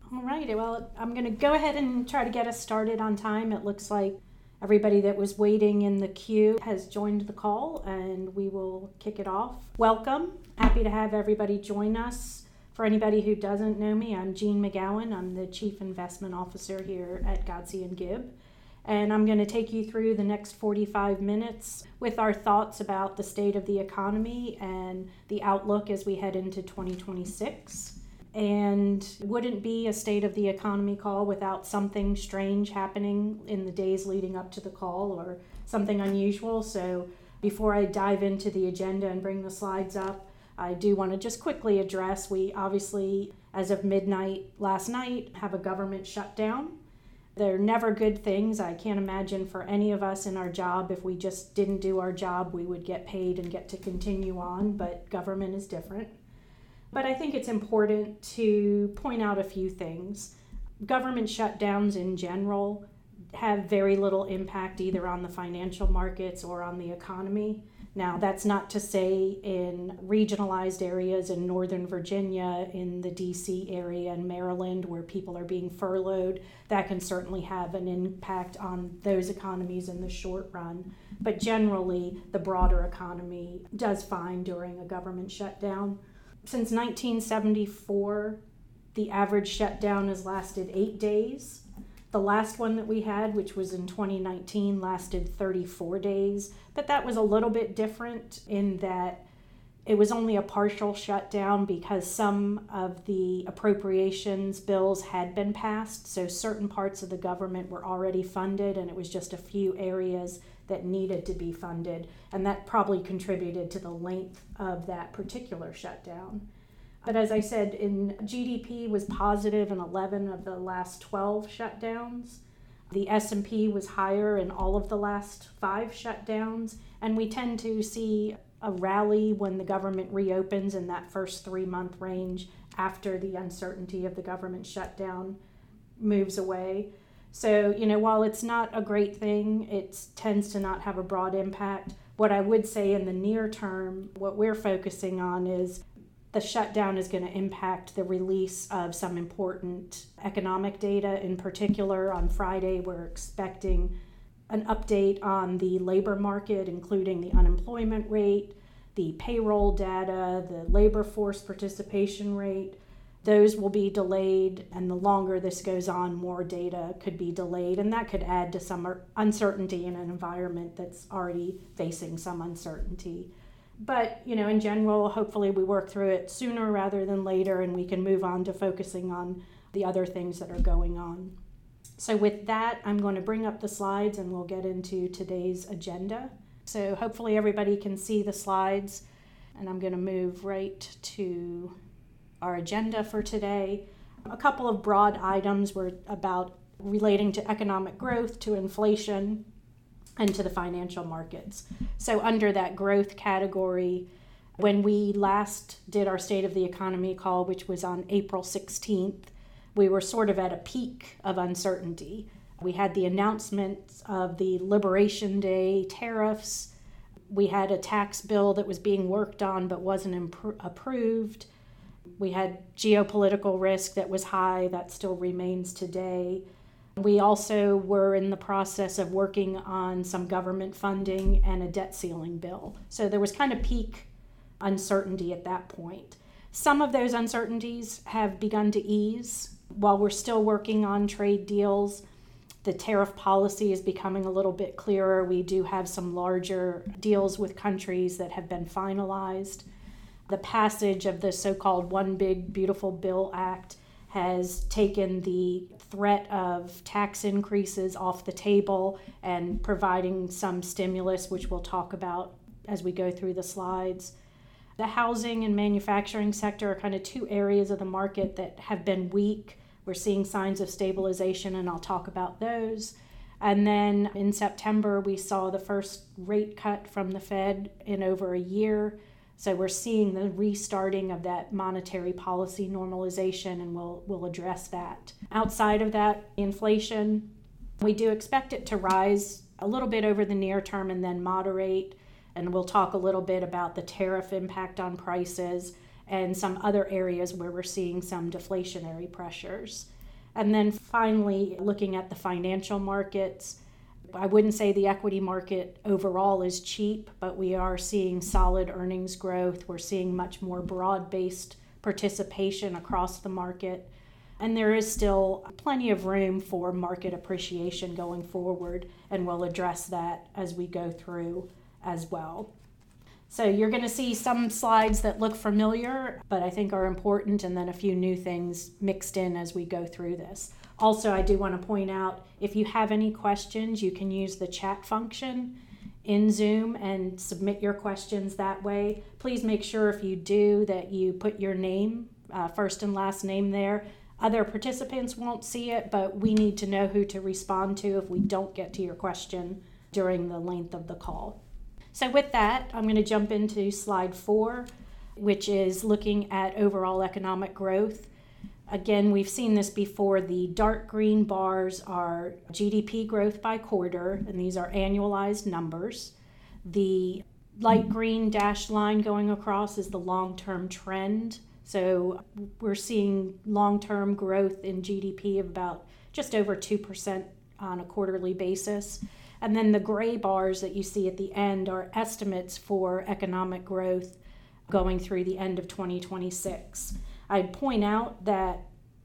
All right, well, I'm going to go ahead and try to get us started on time. It looks like everybody that was waiting in the queue has joined the call, and we will kick it off. Welcome. Happy to have everybody join us. For anybody who doesn't know me, I'm Jean McGowan. I'm the Chief Investment Officer here at Godsey & Gibb. And I'm going to take you through the next 45 minutes with our thoughts about the state of the economy and the outlook as we head into 2026. And wouldn't be a state of the economy call without something strange happening in the days leading up to the call or something unusual. So before I dive into the agenda and bring the slides up, I do want to just quickly address, we obviously, as of midnight last night, have a government shutdown. They're never good things. I can't imagine for any of us in our job, if we just didn't do our job, we would get paid and get to continue on, but government is different. But I think it's important to point out a few things. Government shutdowns in general have very little impact either on the financial markets or on the economy. Now, that's not to say in regionalized areas in Northern Virginia, in the DC area and Maryland, where people are being furloughed, that can certainly have an impact on those economies in the short run. But generally, the broader economy does fine during a government shutdown. Since 1974, the average shutdown has lasted 8 days. The last one that we had, which was in 2019, lasted 34 days. But that was a little bit different in that it was only a partial shutdown because some of the appropriations bills had been passed. So certain parts of the government were already funded, and it was just a few areas that needed to be funded, and that probably contributed to the length of that particular shutdown. But as I said, GDP was positive in 11 of the last 12 shutdowns. The S&P was higher in all of the last 5 shutdowns, and we tend to see a rally when the government reopens in that first 3-month range after the uncertainty of the government shutdown moves away. So, while it's not a great thing, it tends to not have a broad impact. What I would say in the near term, what we're focusing on is the shutdown is going to impact the release of some important economic data. In particular, on Friday, we're expecting an update on the labor market, including the unemployment rate, the payroll data, the labor force participation rate. Those will be delayed, and the longer this goes on, more data could be delayed, and that could add to some uncertainty in an environment that's already facing some uncertainty. But, in general, hopefully we work through it sooner rather than later, and we can move on to focusing on the other things that are going on. So with that, I'm going to bring up the slides, and we'll get into today's agenda. So hopefully everybody can see the slides, and I'm going to move right to our agenda for today. A couple of broad items were about relating to economic growth, to inflation, and to the financial markets. So under that growth category, when we last did our State of the Economy call, which was on April 16th, we were sort of at a peak of uncertainty. We had the announcement of the Liberation Day tariffs. We had a tax bill that was being worked on but wasn't approved. We had geopolitical risk that was high, that still remains today. We also were in the process of working on some government funding and a debt ceiling bill. So there was kind of peak uncertainty at that point. Some of those uncertainties have begun to ease. While we're still working on trade deals, the tariff policy is becoming a little bit clearer. We do have some larger deals with countries that have been finalized. The passage of the so-called One Big Beautiful Bill Act has taken the threat of tax increases off the table and providing some stimulus, which we'll talk about as we go through the slides. The housing and manufacturing sector are kind of two areas of the market that have been weak. We're seeing signs of stabilization, and I'll talk about those. And then in September, we saw the first rate cut from the Fed in over a year. So we're seeing the restarting of that monetary policy normalization, and we'll address that. Outside of that, inflation, we do expect it to rise a little bit over the near term and then moderate. And we'll talk a little bit about the tariff impact on prices and some other areas where we're seeing some deflationary pressures. And then finally, looking at the financial markets, I wouldn't say the equity market overall is cheap, but we are seeing solid earnings growth. We're seeing much more broad-based participation across the market. And there is still plenty of room for market appreciation going forward, and we'll address that as we go through as well. So you're going to see some slides that look familiar, but I think are important, and then a few new things mixed in as we go through this. Also, I do want to point out, if you have any questions, you can use the chat function in Zoom and submit your questions that way. Please make sure if you do that you put your name, first and last name there. Other participants won't see it, but we need to know who to respond to if we don't get to your question during the length of the call. So with that, I'm going to jump into slide 4, which is looking at overall economic growth. Again, we've seen this before. The dark green bars are GDP growth by quarter, and these are annualized numbers. The light green dashed line going across is the long-term trend. So we're seeing long-term growth in GDP of about just over 2% on a quarterly basis. And then the gray bars that you see at the end are estimates for economic growth going through the end of 2026. I'd point out that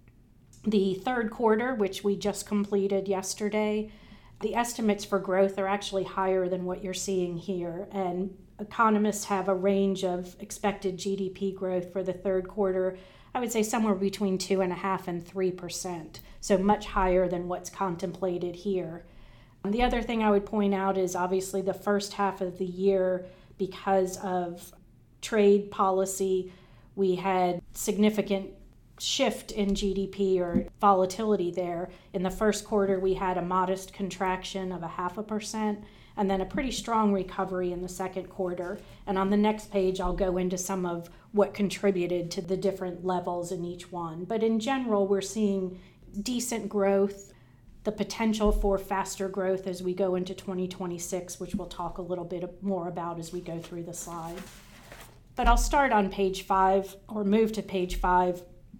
the third quarter, which we just completed yesterday, the estimates for growth are actually higher than what you're seeing here. And economists have a range of expected GDP growth for the third quarter, I would say somewhere between 2.5% and 3%, so much higher than what's contemplated here. The other thing I would point out is obviously the first half of the year, because of trade policy, we had significant shift in GDP or volatility there. In the first quarter, we had a modest contraction of 0.5%, and then a pretty strong recovery in the second quarter. And on the next page, I'll go into some of what contributed to the different levels in each one. But in general, we're seeing decent growth, the potential for faster growth as we go into 2026, which we'll talk a little bit more about as we go through the slide. But I'll start on page 5, or move to page 5.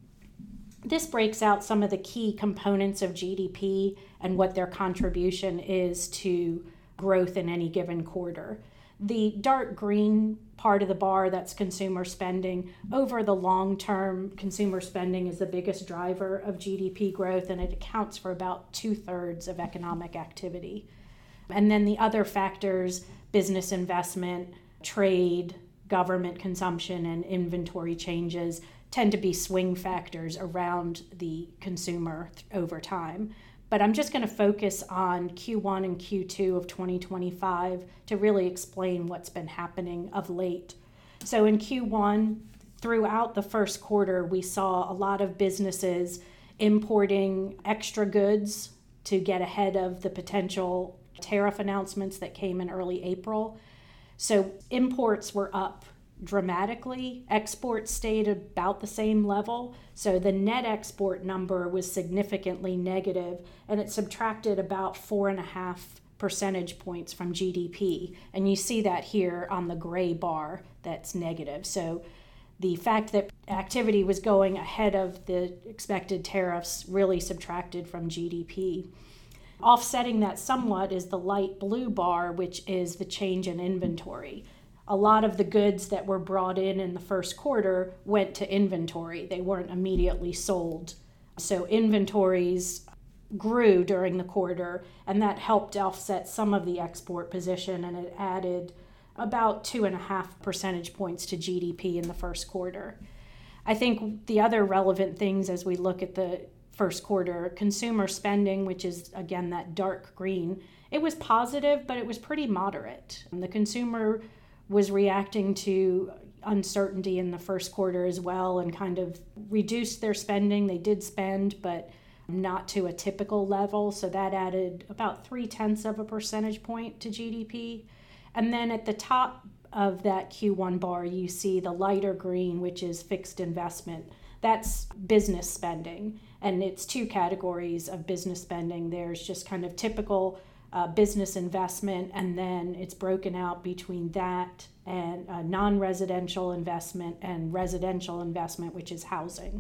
This breaks out some of the key components of GDP and what their contribution is to growth in any given quarter. The dark green part of the bar, that's consumer spending. Over the long term, consumer spending is the biggest driver of GDP growth, and it accounts for about 2/3 of economic activity. And then the other factors, business investment, trade, government consumption, and inventory changes, tend to be swing factors around the consumer over time. But I'm just going to focus on Q1 and Q2 of 2025 to really explain what's been happening of late. So in Q1, throughout the first quarter, we saw a lot of businesses importing extra goods to get ahead of the potential tariff announcements that came in early April. So imports were up dramatically. Exports stayed about the same level. So the net export number was significantly negative, and it subtracted about 4.5 percentage points from GDP. And you see that here on the gray bar that's negative. So the fact that activity was going ahead of the expected tariffs really subtracted from GDP. Offsetting that somewhat is the light blue bar, which is the change in inventory. A lot of the goods that were brought in the first quarter went to inventory. They weren't immediately sold. So inventories grew during the quarter, and that helped offset some of the export position, and it added about 2.5 percentage points to GDP in the first quarter. I think the other relevant things as we look at the first quarter, consumer spending, which is again that dark green, it was positive, but it was pretty moderate. And the consumer was reacting to uncertainty in the first quarter as well and kind of reduced their spending. They did spend, but not to a typical level. So that added about 0.3 of a percentage point to GDP. And then at the top of that Q1 bar, you see the lighter green, which is fixed investment. That's business spending. And it's two categories of business spending. There's just kind of typical business investment, and then it's broken out between that and non-residential investment and residential investment, which is housing.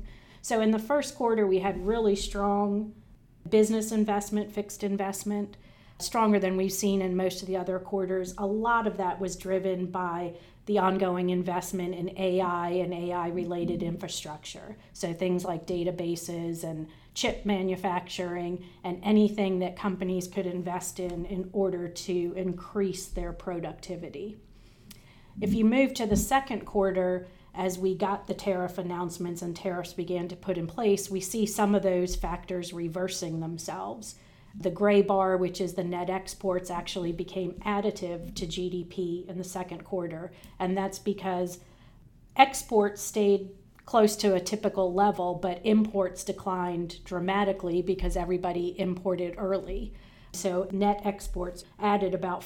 So in the first quarter, we had really strong business investment, fixed investment, stronger than we've seen in most of the other quarters. A lot of that was driven by the ongoing investment in AI and AI-related infrastructure. So things like databases and chip manufacturing and anything that companies could invest in order to increase their productivity. If you move to the second quarter, as we got the tariff announcements and tariffs began to put in place, we see some of those factors reversing themselves. The gray bar, which is the net exports, actually became additive to GDP in the second quarter, and that's because exports stayed close to a typical level, but imports declined dramatically because everybody imported early. So net exports added about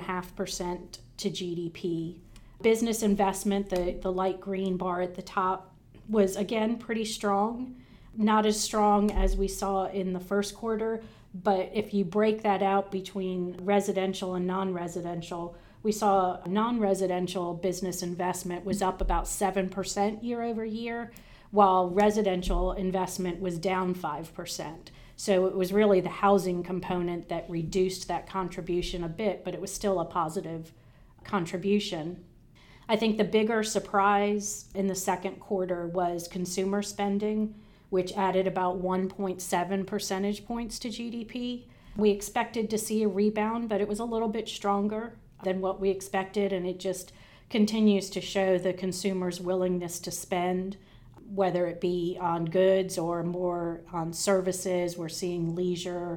4.5% to GDP. Business investment, the light green bar at the top, was again pretty strong. Not as strong as we saw in the first quarter, but if you break that out between residential and non-residential, we saw non-residential business investment was up about 7% year over year, while residential investment was down 5%. So it was really the housing component that reduced that contribution a bit, but it was still a positive contribution. I think the bigger surprise in the second quarter was consumer spending, which added about 1.7 percentage points to GDP. We expected to see a rebound, but it was a little bit stronger than what we expected, and it just continues to show the consumer's willingness to spend, whether it be on goods or more on services. We're seeing leisure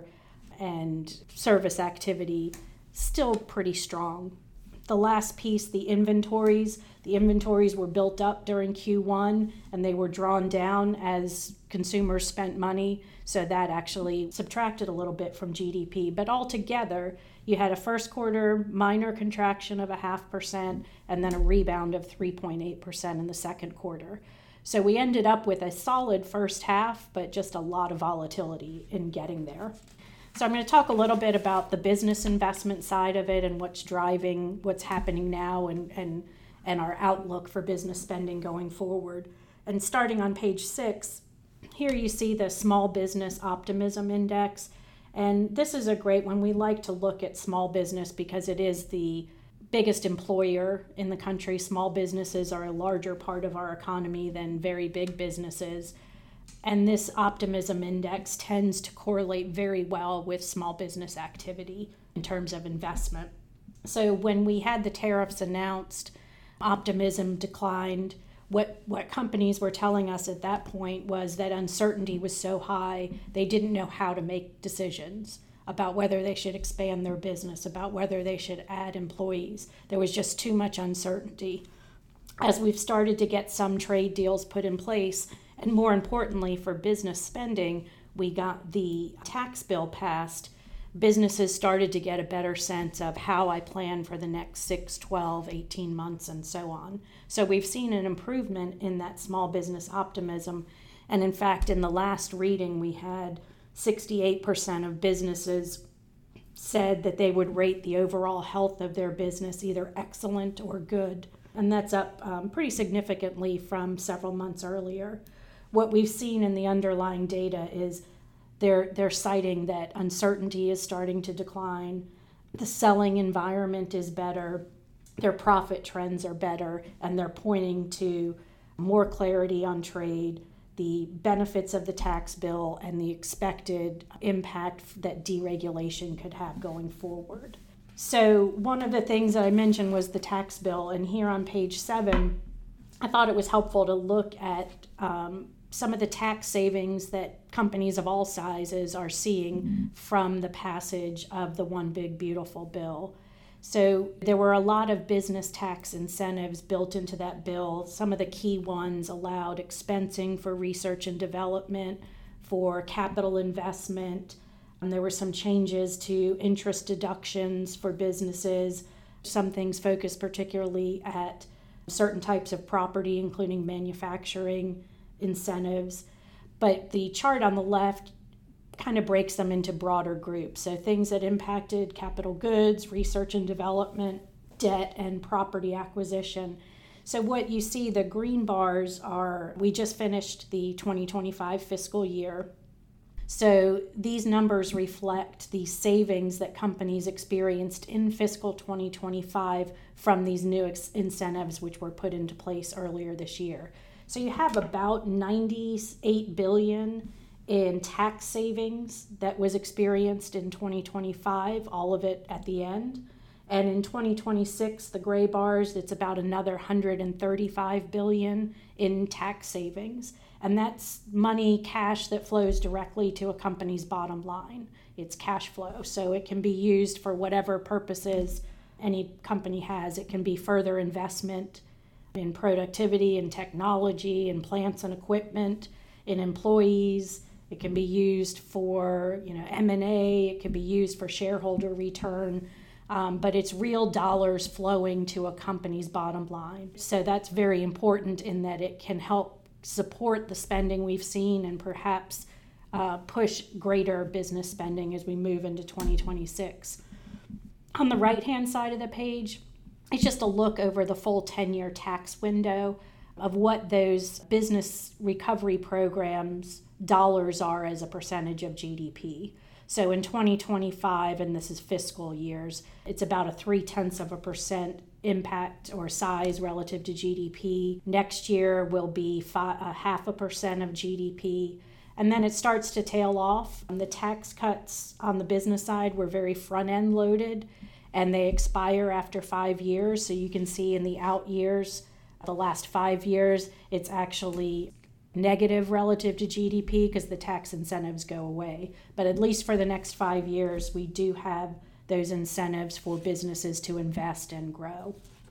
and service activity still pretty strong. The last piece, the inventories were built up during Q1 and they were drawn down as consumers spent money. So that actually subtracted a little bit from GDP. But altogether, you had a first quarter minor contraction of 0.5% and then a rebound of 3.8% in the second quarter. So we ended up with a solid first half, but just a lot of volatility in getting there. So I'm going to talk a little bit about the business investment side of it and what's driving what's happening now and our outlook for business spending going forward. And starting on page 6, here you see the Small Business Optimism Index. And this is a great one. We like to look at small business because it is the biggest employer in the country. Small businesses are a larger part of our economy than very big businesses. And this optimism index tends to correlate very well with small business activity in terms of investment. So when we had the tariffs announced, optimism declined. What companies were telling us at that point was that uncertainty was so high, they didn't know how to make decisions about whether they should expand their business, about whether they should add employees. There was just too much uncertainty. As we've started to get some trade deals put in place, and more importantly for business spending, we got the tax bill passed. Businesses started to get a better sense of how I plan for the next 6, 12, 18 months and so on. So we've seen an improvement in that small business optimism. And in fact, in the last reading, we had 68% of businesses said that they would rate the overall health of their business either excellent or good. And that's up pretty significantly from several months earlier. What we've seen in the underlying data is they're citing that uncertainty is starting to decline, the selling environment is better, their profit trends are better, and they're pointing to more clarity on trade, the benefits of the tax bill, and the expected impact that deregulation could have going forward. So one of the things that I mentioned was the tax bill, and here on page 7, I thought it was helpful to look at some of the tax savings that companies of all sizes are seeing from the passage of the One Big Beautiful Bill. So there were a lot of business tax incentives built into that bill. Some of the key ones allowed expensing for research and development, for capital investment. And there were some changes to interest deductions for businesses. Some things focused particularly at certain types of property, including manufacturing incentives. But the chart on the left kind of breaks them into broader groups. So things that impacted capital goods, research and development, debt, and property acquisition. So what you see, the green bars are, we just finished the 2025 fiscal year. So these numbers reflect the savings that companies experienced in fiscal 2025 from these new incentives which were put into place earlier this year. So you have about $98 billion in tax savings that was experienced in 2025, all of it at the end. And in 2026, the gray bars, it's about another $135 billion in tax savings. And that's money, cash that flows directly to a company's bottom line. It's cash flow. So it can be used for whatever purposes any company has. It can be further investment in productivity and technology, in plants and equipment, in employees. It can be used for, M&A. It can be used for shareholder return. But it's real dollars flowing to a company's bottom line. So that's very important in that it can help support the spending we've seen and perhaps push greater business spending as we move into 2026. On the right-hand side of the page, it's just a look over the full 10-year tax window of what those business recovery programs dollars are as a percentage of GDP. So in 2025, and this is fiscal years, it's about a 0.3% impact or size relative to GDP. Next year will be 0.5% of GDP. And then it starts to tail off. The tax cuts on the business side were very front-end loaded, and they expire after 5 years. So you can see in the out years, the last 5 years, it's actually negative relative to GDP because the tax incentives go away. But at least for the next 5 years, we do have those incentives for businesses to invest and grow.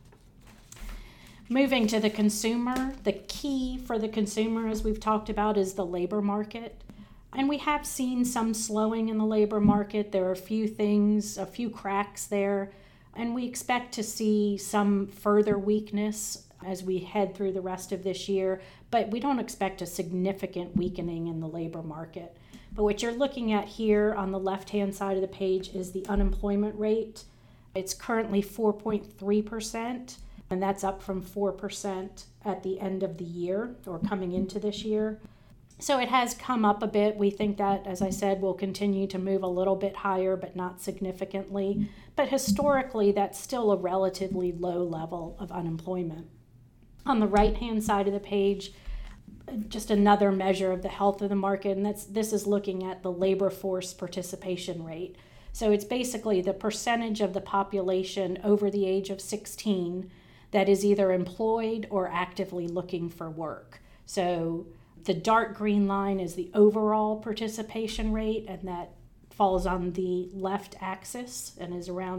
Moving to the consumer, the key for the consumer, as we've talked about, is the labor market. And we have seen some slowing in the labor market. There are a few cracks there, and we expect to see some further weakness as we head through the rest of this year, but we don't expect a significant weakening in the labor market. But what you're looking at here on the left-hand side of the page is the unemployment rate. It's currently 4.3%, and that's up from 4% at the end of the year or coming into this year. So it has come up a bit. We think that, as I said, will continue to move a little bit higher, but not significantly. But historically, that's still a relatively low level of unemployment. On the right-hand side of the page, just another measure of the health of the market, and this is looking at the labor force participation rate. So it's basically the percentage of the population over the age of 16 that is either employed or actively looking for work. So the dark green line is the overall participation rate, and that falls on the left axis and is around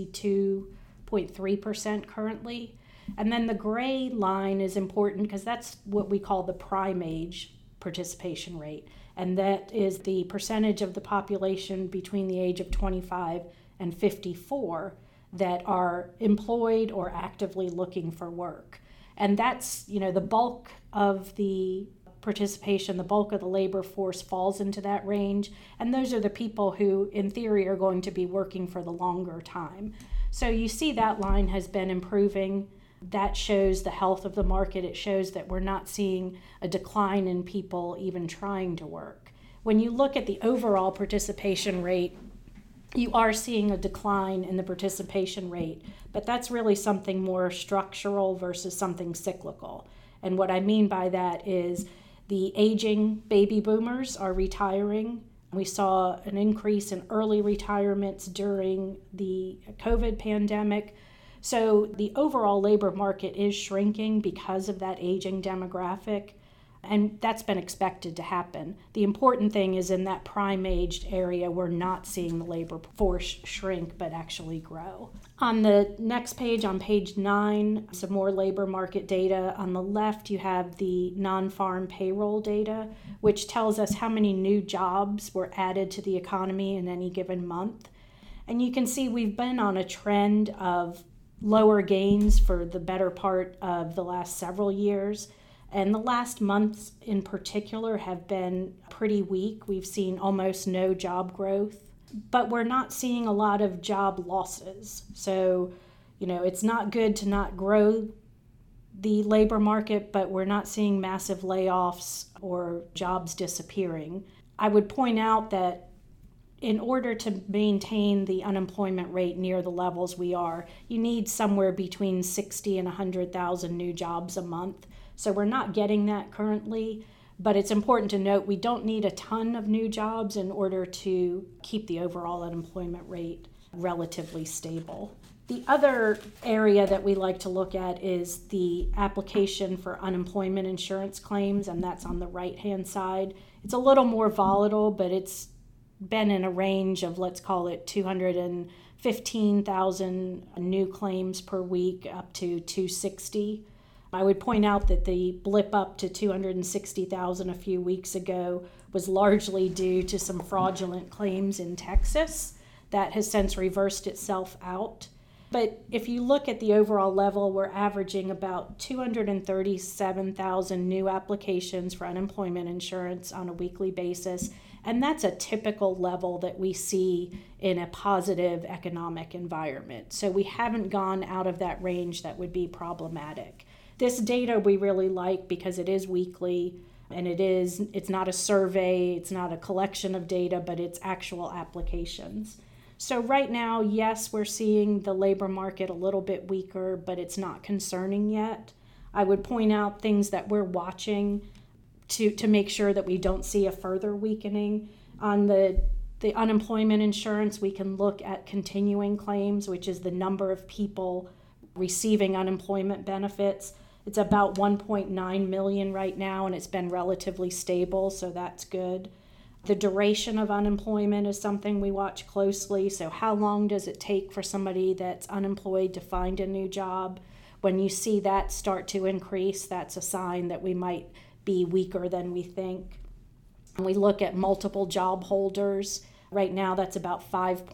62.3% currently. And then the gray line is important because that's what we call the prime age participation rate. And that is the percentage of the population between the age of 25 and 54 that are employed or actively looking for work. And that's, the bulk of the participation, the bulk of the labor force falls into that range. And those are the people who, in theory, are going to be working for the longer time. So you see that line has been improving. That shows the health of the market. It shows that we're not seeing a decline in people even trying to work. When you look at the overall participation rate, you are seeing a decline in the participation rate, but that's really something more structural versus something cyclical. And what I mean by that is the aging baby boomers are retiring. We saw an increase in early retirements during the COVID pandemic. So the overall labor market is shrinking because of that aging demographic, and that's been expected to happen. The important thing is in that prime-aged area, we're not seeing the labor force shrink, but actually grow. On the next page, on page 9, some more labor market data. On the left, you have the non-farm payroll data, which tells us how many new jobs were added to the economy in any given month. And you can see we've been on a trend of lower gains for the better part of the last several years. And the last months in particular have been pretty weak. We've seen almost no job growth, but we're not seeing a lot of job losses. So, it's not good to not grow the labor market, but we're not seeing massive layoffs or jobs disappearing. I would point out that in order to maintain the unemployment rate near the levels we are, you need somewhere between 60 and 100,000 new jobs a month. So we're not getting that currently, but it's important to note we don't need a ton of new jobs in order to keep the overall unemployment rate relatively stable. The other area that we like to look at is the application for unemployment insurance claims, and that's on the right-hand side. It's a little more volatile, but it's been in a range of, let's call it 215,000 new claims per week up to 260. I would point out that the blip up to 260,000 a few weeks ago was largely due to some fraudulent claims in Texas. That has since reversed itself out. But if you look at the overall level, we're averaging about 237,000 new applications for unemployment insurance on a weekly basis. And that's a typical level that we see in a positive economic environment. So we haven't gone out of that range that would be problematic. This data we really like because it is weekly, and it's not a survey, it's not a collection of data, but it's actual applications. So right now, yes, we're seeing the labor market a little bit weaker, but it's not concerning yet. I would point out things that we're watching to make sure that we don't see a further weakening. On the unemployment insurance, we can look at continuing claims, which is the number of people receiving unemployment benefits. It's about 1.9 million right now, and it's been relatively stable, so that's good. The duration of unemployment is something we watch closely. So how long does it take for somebody that's unemployed to find a new job? When you see that start to increase, that's a sign that we might be weaker than we think. And we look at multiple job holders. Right now, that's about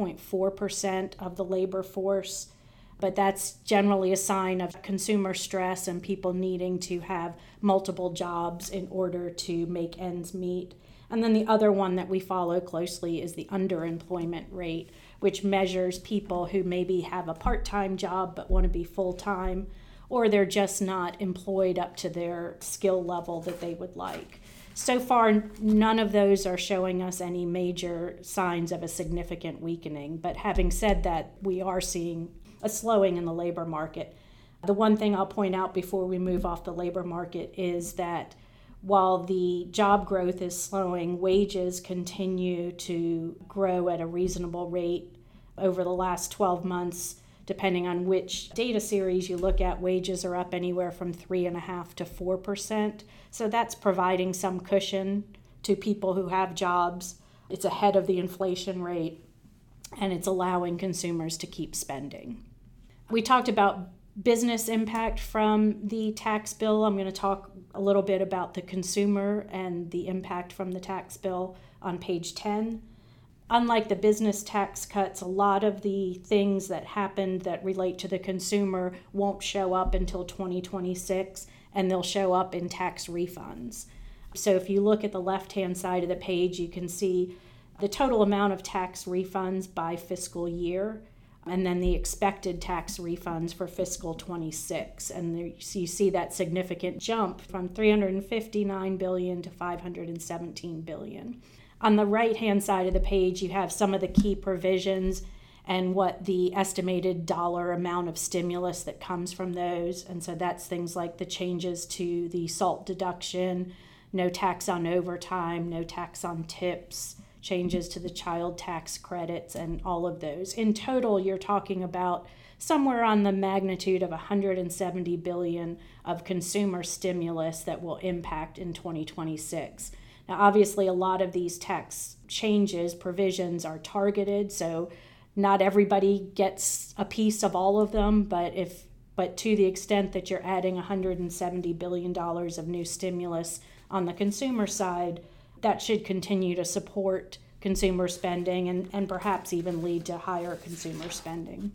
5.4% of the labor force. But that's generally a sign of consumer stress and people needing to have multiple jobs in order to make ends meet. And then the other one that we follow closely is the underemployment rate, which measures people who maybe have a part-time job but want to be full-time, or they're just not employed up to their skill level that they would like. So far, none of those are showing us any major signs of a significant weakening. But having said that, we are seeing a slowing in the labor market. The one thing I'll point out before we move off the labor market is that while the job growth is slowing, wages continue to grow at a reasonable rate. Over the last 12 months, depending on which data series you look at, wages are up anywhere from 3.5% to 4%. So that's providing some cushion to people who have jobs. It's ahead of the inflation rate, and it's allowing consumers to keep spending. We talked about business impact from the tax bill. I'm going to talk a little bit about the consumer and the impact from the tax bill on page 10. Unlike the business tax cuts, a lot of the things that happened that relate to the consumer won't show up until 2026, and they'll show up in tax refunds. So if you look at the left-hand side of the page, you can see the total amount of tax refunds by fiscal year, and then the expected tax refunds for fiscal 26. And there, so you see that significant jump from $359 billion to $517 billion. On the right-hand side of the page, you have some of the key provisions and what the estimated dollar amount of stimulus that comes from those. And so that's things like the changes to the SALT deduction, no tax on overtime, no tax on tips, changes to the child tax credits, and all of those. In total, you're talking about somewhere on the magnitude of $170 billion of consumer stimulus that will impact in 2026. Now, obviously, a lot of these tax changes, provisions are targeted, so not everybody gets a piece of all of them, but to the extent that you're adding $170 billion of new stimulus on the consumer side, that should continue to support consumer spending and perhaps even lead to higher consumer spending.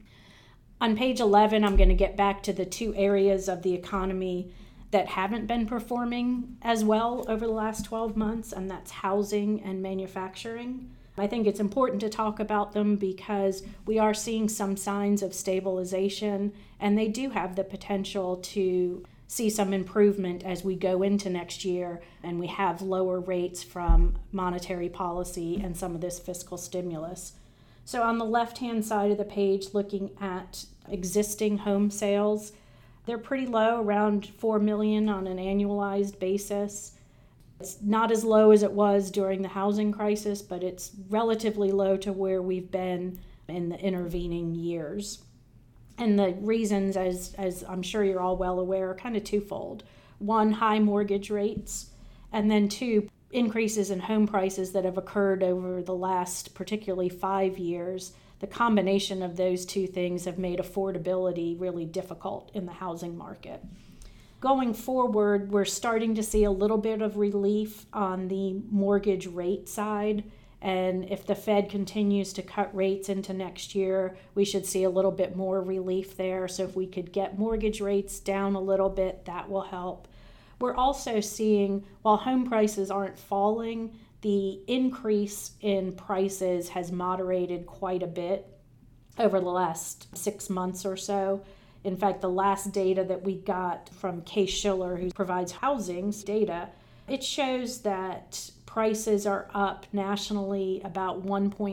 On page 11, I'm going to get back to the two areas of the economy that haven't been performing as well over the last 12 months, and that's housing and manufacturing. I think it's important to talk about them because we are seeing some signs of stabilization, and they do have the potential to see some improvement as we go into next year and we have lower rates from monetary policy and some of this fiscal stimulus. So on the left-hand side of the page, looking at existing home sales, they're pretty low, around 4 million on an annualized basis. It's not as low as it was during the housing crisis, but it's relatively low to where we've been in the intervening years. And the reasons, as I'm sure you're all well aware, are kind of twofold. One, high mortgage rates, and then two, increases in home prices that have occurred over the last particularly 5 years. The combination of those two things have made affordability really difficult in the housing market. Going forward, we're starting to see a little bit of relief on the mortgage rate side. And if the Fed continues to cut rates into next year, we should see a little bit more relief there. So if we could get mortgage rates down a little bit, that will help. We're also seeing, while home prices aren't falling, the increase in prices has moderated quite a bit over the last 6 months or so. In fact, the last data that we got from Case-Shiller, who provides housing data, it shows that prices are up nationally about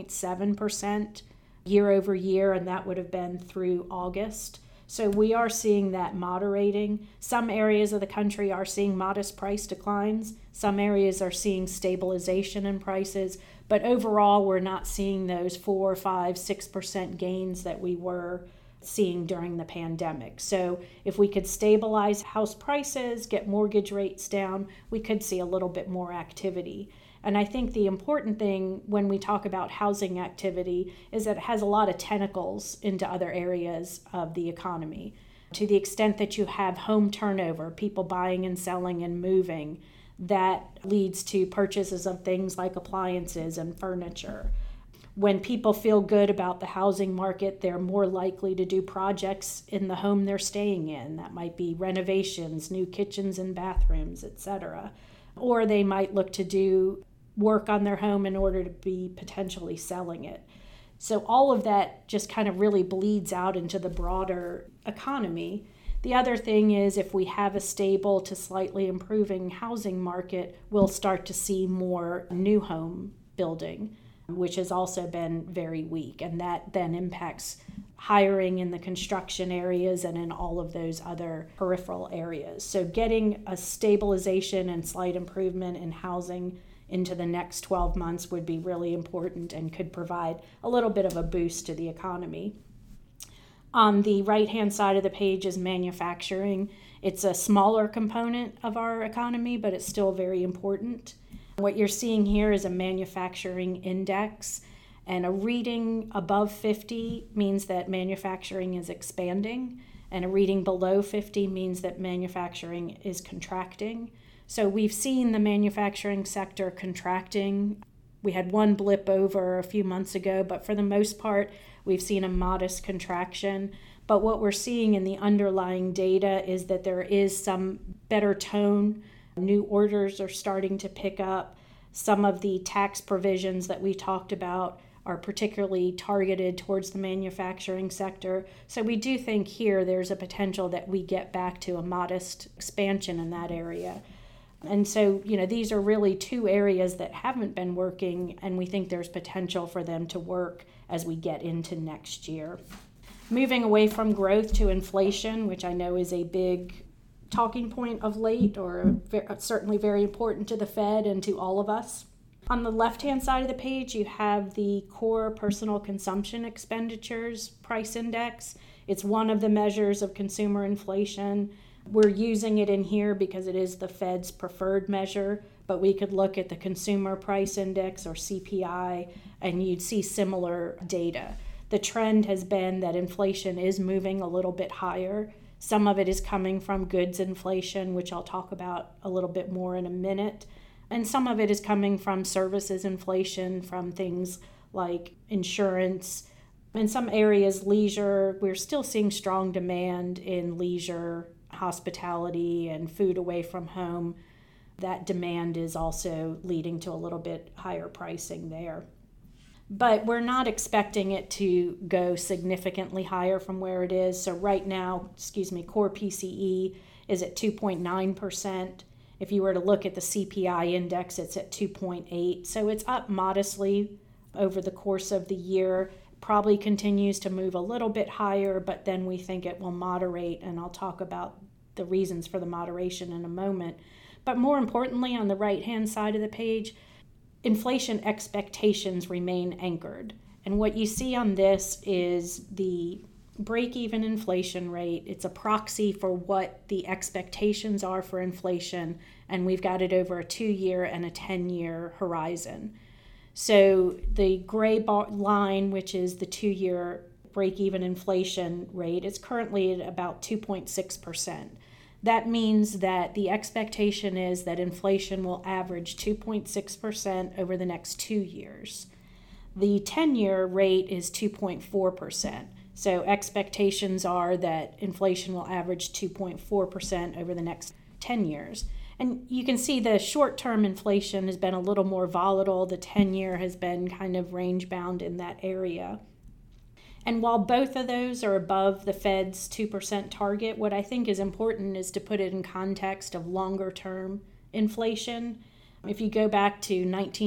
1.7% year over year, and that would have been through August. So we are seeing that moderating. Some areas of the country are seeing modest price declines. Some areas are seeing stabilization in prices. But overall, we're not seeing those 4, 5, 6% gains that we were seeing during the pandemic. So if we could stabilize house prices, get mortgage rates down, we could see a little bit more activity. And I think the important thing when we talk about housing activity is that it has a lot of tentacles into other areas of the economy. To the extent that you have home turnover, people buying and selling and moving, that leads to purchases of things like appliances and furniture. When people feel good about the housing market, they're more likely to do projects in the home they're staying in. That might be renovations, new kitchens and bathrooms, etc. Or they might look to do work on their home in order to be potentially selling it. So all of that just kind of really bleeds out into the broader economy. The other thing is if we have a stable to slightly improving housing market, we'll start to see more new home building, which has also been very weak. And that then impacts hiring in the construction areas and in all of those other peripheral areas. So getting a stabilization and slight improvement in housing into the next 12 months would be really important and could provide a little bit of a boost to the economy. On the right-hand side of the page is manufacturing. It's a smaller component of our economy, but it's still very important. What you're seeing here is a manufacturing index, and a reading above 50 means that manufacturing is expanding, and a reading below 50 means that manufacturing is contracting. So we've seen the manufacturing sector contracting. We had one blip over a few months ago, but for the most part, we've seen a modest contraction. But what we're seeing in the underlying data is that there is some better tone. New orders are starting to pick up. Some of the tax provisions that we talked about are particularly targeted towards the manufacturing sector. So we do think here there's a potential that we get back to a modest expansion in that area. And so, these are really two areas that haven't been working, and we think there's potential for them to work as we get into next year. Moving away from growth to inflation, which I know is a big talking point of late, or certainly very important to the Fed and to all of us. On the left-hand side of the page, you have the core personal consumption expenditures price index. It's one of the measures of consumer inflation. We're using it in here because it is the Fed's preferred measure, but we could look at the consumer price index or CPI and you'd see similar data. The trend has been that inflation is moving a little bit higher. Some of it is coming from goods inflation, which I'll talk about a little bit more in a minute. And some of it is coming from services inflation, from things like insurance. In some areas, leisure, we're still seeing strong demand in leisure, hospitality, and food away from home. That demand is also leading to a little bit higher pricing there. But we're not expecting it to go significantly higher from where it is. So right now, core PCE is at 2.9%. If you were to look at the CPI index, it's at 2.8. So it's up modestly over the course of the year. Probably continues to move a little bit higher, but then we think it will moderate, and I'll talk about the reasons for the moderation in a moment. But more importantly, on the right-hand side of the page, inflation expectations remain anchored. And what you see on this is the break-even inflation rate. It's a proxy for what the expectations are for inflation, and we've got it over a 2-year and a 10-year horizon. So the gray line, which is the 2-year break-even inflation rate, is currently at about 2.6%. That means that the expectation is that inflation will average 2.6% over the next 2 years. The 10-year rate is 2.4%. So expectations are that inflation will average 2.4% over the next 10 years. And you can see the short-term inflation has been a little more volatile. The 10-year has been kind of range-bound in that area. And while both of those are above the Fed's 2% target, what I think is important is to put it in context of longer-term inflation. If you go back to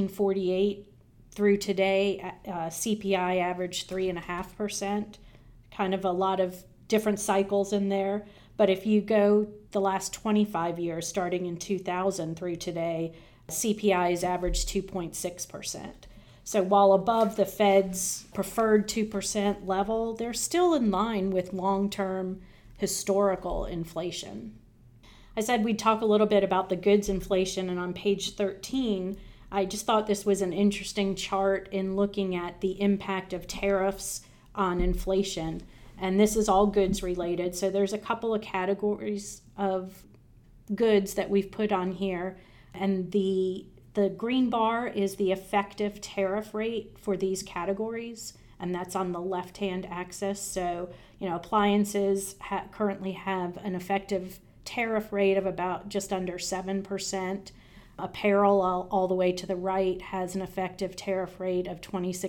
1948 through today, CPI averaged 3.5%, kind of a lot of different cycles in there. But if you go the last 25 years, starting in 2000 through today, CPI has averaged 2.6%. So while above the Fed's preferred 2% level, they're still in line with long-term historical inflation. I said we'd talk a little bit about the goods inflation, and on page 13, I just thought this was an interesting chart in looking at the impact of tariffs on inflation. And this is all goods related. So there's a couple of categories of goods that we've put on here. And the green bar is the effective tariff rate for these categories. And that's on the left-hand axis. So, appliances currently have an effective tariff rate of about just under 7%. Apparel, all the way to the right, has an effective tariff rate of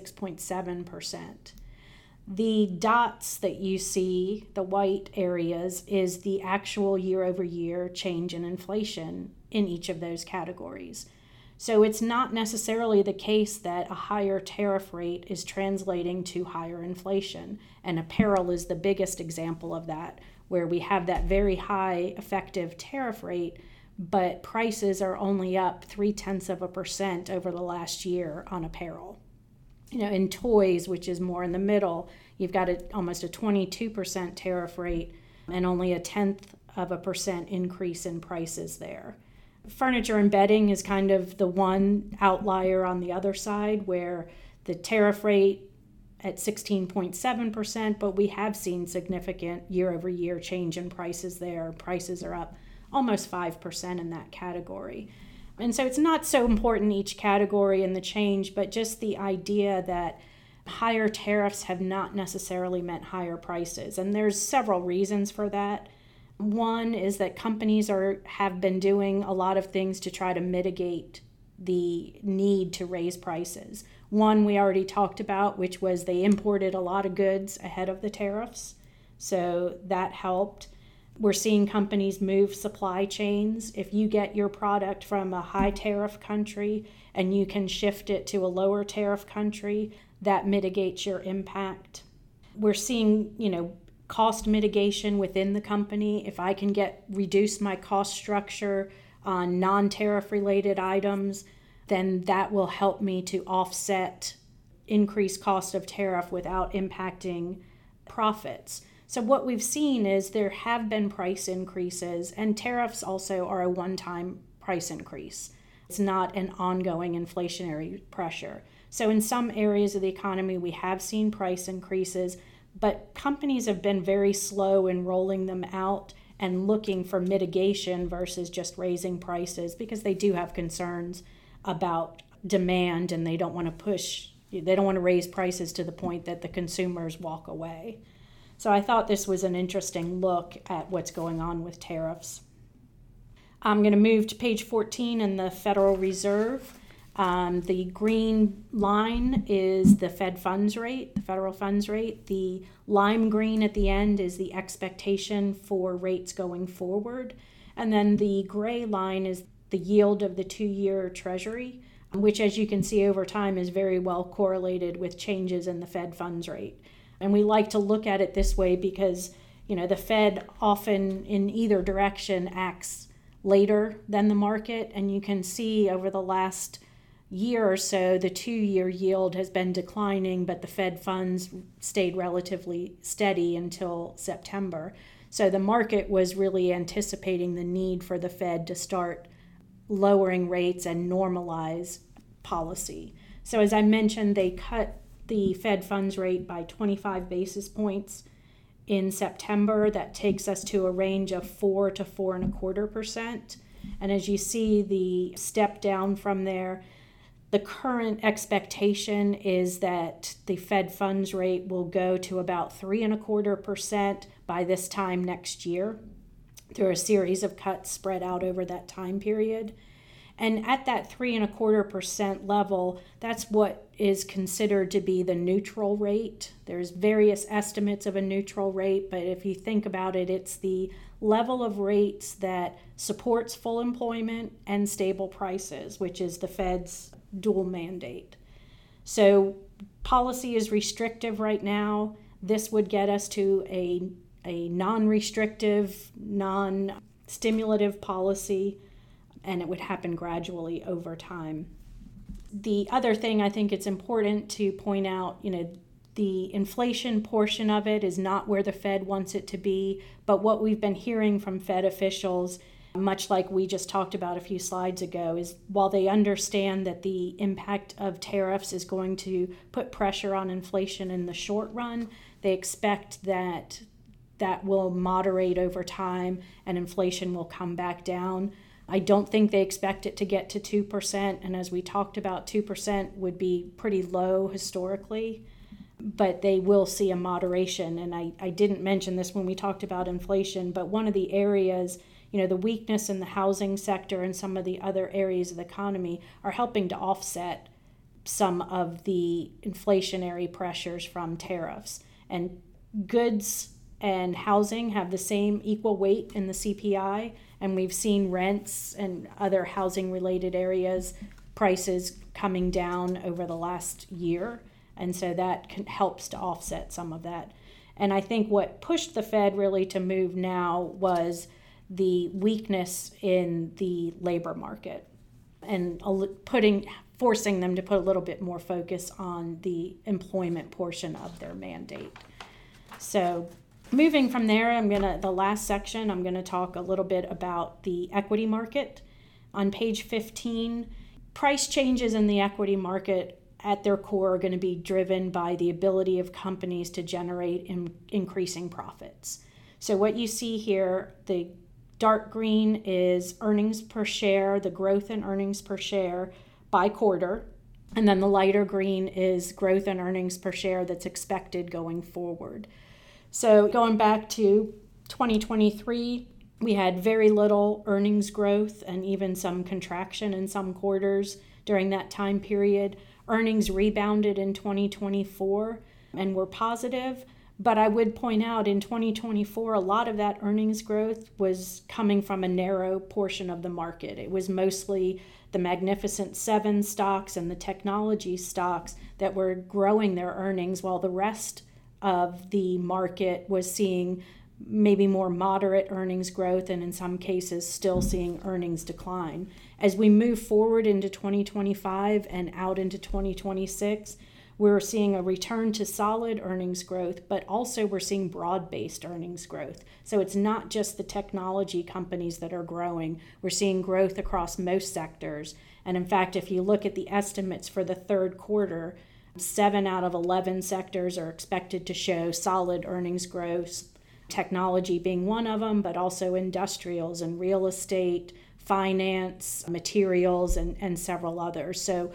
26.7%. The dots that you see, the white areas, is the actual year-over-year change in inflation in each of those categories. So it's not necessarily the case that a higher tariff rate is translating to higher inflation. And apparel is the biggest example of that, where we have that very high effective tariff rate, but prices are only up 0.3% over the last year on apparel. In toys, which is more in the middle, you've got almost a 22% tariff rate and only 0.1% increase in prices there. Furniture and bedding is kind of the one outlier on the other side, where the tariff rate at 16.7%, but we have seen significant year-over-year change in prices there. Prices are up almost 5% in that category. And so it's not so important each category in the change, but just the idea that higher tariffs have not necessarily meant higher prices. And there's several reasons for that. One is that companies have been doing a lot of things to try to mitigate the need to raise prices. One we already talked about, which was they imported a lot of goods ahead of the tariffs. So that helped. We're seeing companies move supply chains. If you get your product from a high tariff country and you can shift it to a lower tariff country, that mitigates your impact. We're seeing, cost mitigation within the company. If I can reduce my cost structure on non-tariff related items, then that will help me to offset increased cost of tariff without impacting profits. So what we've seen is there have been price increases, and tariffs also are a one-time price increase. It's not an ongoing inflationary pressure. So in some areas of the economy, we have seen price increases, but companies have been very slow in rolling them out and looking for mitigation versus just raising prices, because they do have concerns about demand and they don't want to raise prices to the point that the consumers walk away. So I thought this was an interesting look at what's going on with tariffs. I'm going to move to page 14 in the Federal Reserve. The green line is the Fed funds rate, the federal funds rate. The lime green at the end is the expectation for rates going forward. And then the gray line is the yield of the 2-year Treasury, which, as you can see over time, is very well correlated with changes in the Fed funds rate. And we like to look at it this way because, the Fed often in either direction acts later than the market. And you can see over the last year or so, the 2-year yield has been declining, but the Fed funds stayed relatively steady until September. So the market was really anticipating the need for the Fed to start lowering rates and normalize policy. So as I mentioned, they cut the Fed funds rate by 25 basis points in September. That takes us to a range of 4 to 4.25%. And as you see the step down from there, the current expectation is that the Fed funds rate will go to about 3.25% by this time next year through a series of cuts spread out over that time period. And at that 3.25% level, that's what is considered to be the neutral rate. There's various estimates of a neutral rate, but if you think about it, it's the level of rates that supports full employment and stable prices, which is the Fed's dual mandate. So policy is restrictive right now. This would get us to a non-restrictive, non-stimulative policy, and it would happen gradually over time. The other thing I think it's important to point out, the inflation portion of it is not where the Fed wants it to be, but what we've been hearing from Fed officials, much like we just talked about a few slides ago, is while they understand that the impact of tariffs is going to put pressure on inflation in the short run, they expect that will moderate over time and inflation will come back down. I don't think they expect it to get to 2%, and as we talked about, 2% would be pretty low historically, but they will see a moderation. And I didn't mention this when we talked about inflation, but one of the areas, the weakness in the housing sector and some of the other areas of the economy are helping to offset some of the inflationary pressures from tariffs. And goods and housing have the same equal weight in the CPI, and we've seen rents and other housing related areas prices coming down over the last year, and so that helps to offset some of that. And I think what pushed the Fed really to move now was the weakness in the labor market and forcing them to put a little bit more focus on the employment portion of their mandate. So moving from there, the last section, I'm going to talk a little bit about the equity market. On page 15, price changes in the equity market at their core are going to be driven by the ability of companies to generate increasing profits. So what you see here, the dark green is earnings per share, the growth in earnings per share by quarter, and then the lighter green is growth in earnings per share that's expected going forward. So going back to 2023, we had very little earnings growth and even some contraction in some quarters during that time period. Earnings rebounded in 2024 and were positive, but I would point out in 2024, a lot of that earnings growth was coming from a narrow portion of the market. It was mostly the Magnificent Seven stocks and the technology stocks that were growing their earnings, while the rest of the market was seeing maybe more moderate earnings growth and in some cases still seeing earnings decline. As we move forward into 2025 and out into 2026, we're seeing a return to solid earnings growth, but also we're seeing broad-based earnings growth. So it's not just the technology companies that are growing. We're seeing growth across most sectors. And in fact, if you look at the estimates for the third quarter, 7 out of 11 sectors are expected to show solid earnings growth, technology being one of them, but also industrials and real estate, finance, materials, and several others. So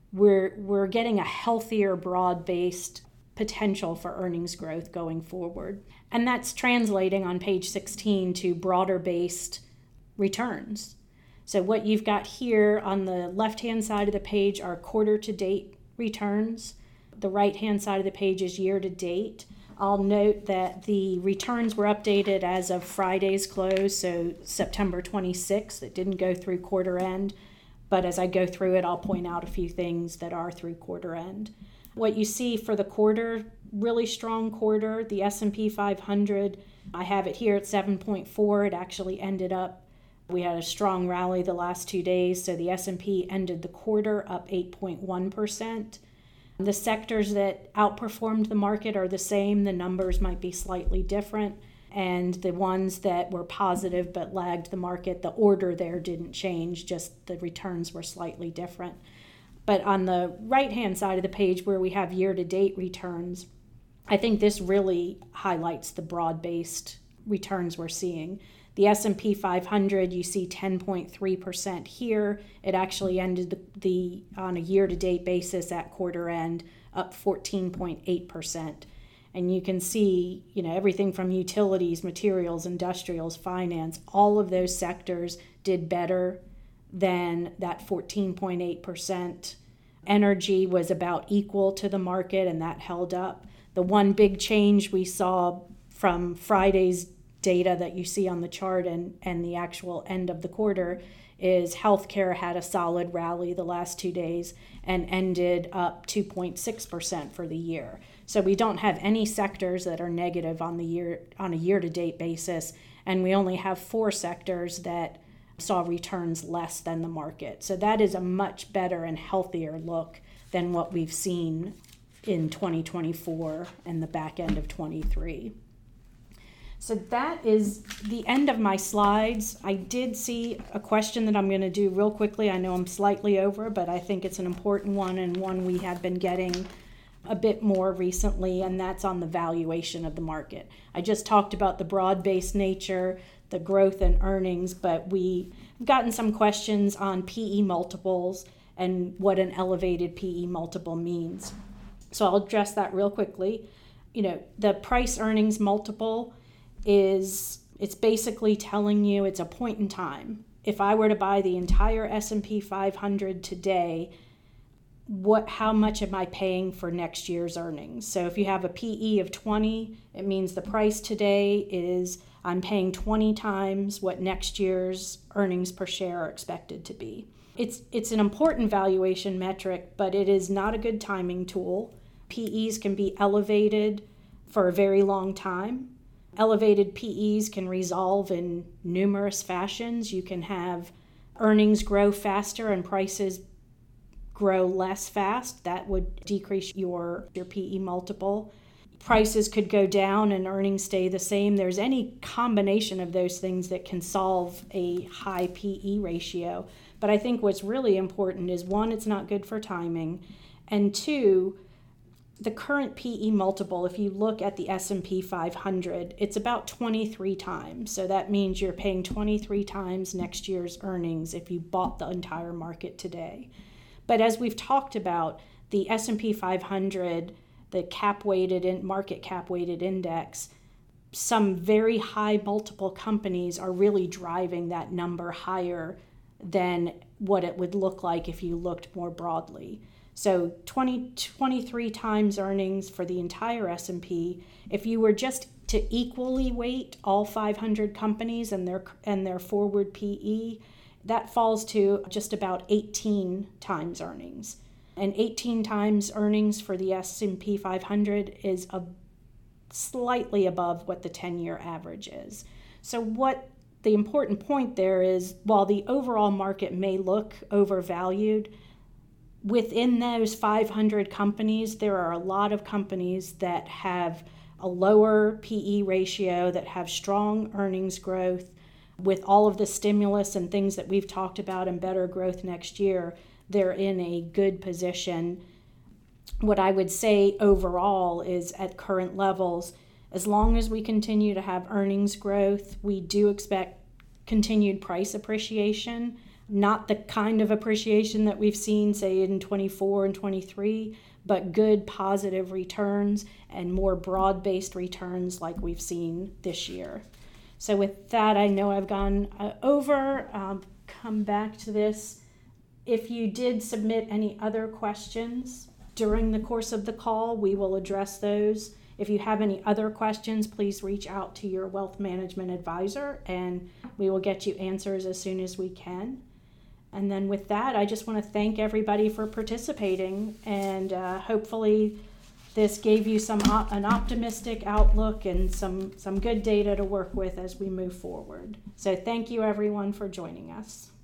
we're getting a healthier, broad-based potential for earnings growth going forward. And that's translating on page 16 to broader-based returns. So what you've got here on the left-hand side of the page are quarter-to-date returns. The right-hand side of the page is year-to-date. I'll note that the returns were updated as of Friday's close, so September 26th. It didn't go through quarter end, but as I go through it, I'll point out a few things that are through quarter end. What you see for the quarter, really strong quarter, the S&P 500, I have it here at 7.4. It actually ended up, we had a strong rally the last 2 days, so the S&P ended the quarter up 8.1%. The sectors that outperformed the market are the same. The numbers might be slightly different. And the ones that were positive but lagged the market, the order there didn't change, just the returns were slightly different. But on the right-hand side of the page where we have year-to-date returns, I think this really highlights the broad-based returns we're seeing. The S&P 500, you see 10.3% here. It actually ended on a year-to-date basis at quarter end up 14.8%. And you can see, everything from utilities, materials, industrials, finance, all of those sectors did better than that 14.8%. Energy was about equal to the market, and that held up. The one big change we saw from Friday's data that you see on the chart and the actual end of the quarter is healthcare had a solid rally the last 2 days and ended up 2.6% for the year. So we don't have any sectors that are negative on a year-to-date basis, and we only have 4 sectors that saw returns less than the market. So that is a much better and healthier look than what we've seen in 2024 and the back end of 23. So that is the end of my slides. I did see a question that I'm going to do real quickly. I know I'm slightly over, but I think it's an important one and one we have been getting a bit more recently, and that's on the valuation of the market. I just talked about the broad-based nature, the growth and earnings, but we've gotten some questions on PE multiples and what an elevated PE multiple means. So I'll address that real quickly. The price earnings multiple it's basically telling you it's a point in time. If I were to buy the entire S&P 500 today, how much am I paying for next year's earnings? So if you have a PE of 20, it means the price today is I'm paying 20 times what next year's earnings per share are expected to be. It's an important valuation metric, but it is not a good timing tool. PEs can be elevated for a very long time. Elevated PEs can resolve in numerous fashions. You can have earnings grow faster and prices grow less fast. That would decrease your PE multiple. Prices could go down and earnings stay the same. There's any combination of those things that can solve a high PE ratio. But I think what's really important is, one, it's not good for timing, and two, the current PE multiple, if you look at the S&P 500, it's about 23 times. So that means you're paying 23 times next year's earnings if you bought the entire market today. But as we've talked about, the S&P 500, the market cap-weighted index, some very high multiple companies are really driving that number higher than what it would look like if you looked more broadly. So 23 times earnings for the entire S&P. If you were just to equally weight all 500 companies and their forward PE, that falls to just about 18 times earnings. And 18 times earnings for the S&P 500 is slightly above what the 10-year average is. So what the important point there is, while the overall market may look overvalued, within those 500 companies, there are a lot of companies that have a lower PE ratio, that have strong earnings growth. With all of the stimulus and things that we've talked about and better growth next year, they're in a good position. What I would say overall is, at current levels, as long as we continue to have earnings growth, we do expect continued price appreciation. Not the kind of appreciation that we've seen, say, in 24 and 23, but good positive returns and more broad-based returns like we've seen this year. So with that, I know I've gone over. come back to this. If you did submit any other questions during the course of the call, we will address those. If you have any other questions, please reach out to your wealth management advisor and we will get you answers as soon as we can. And then with that, I just want to thank everybody for participating, and hopefully this gave you an optimistic outlook and some good data to work with as we move forward. So thank you everyone for joining us.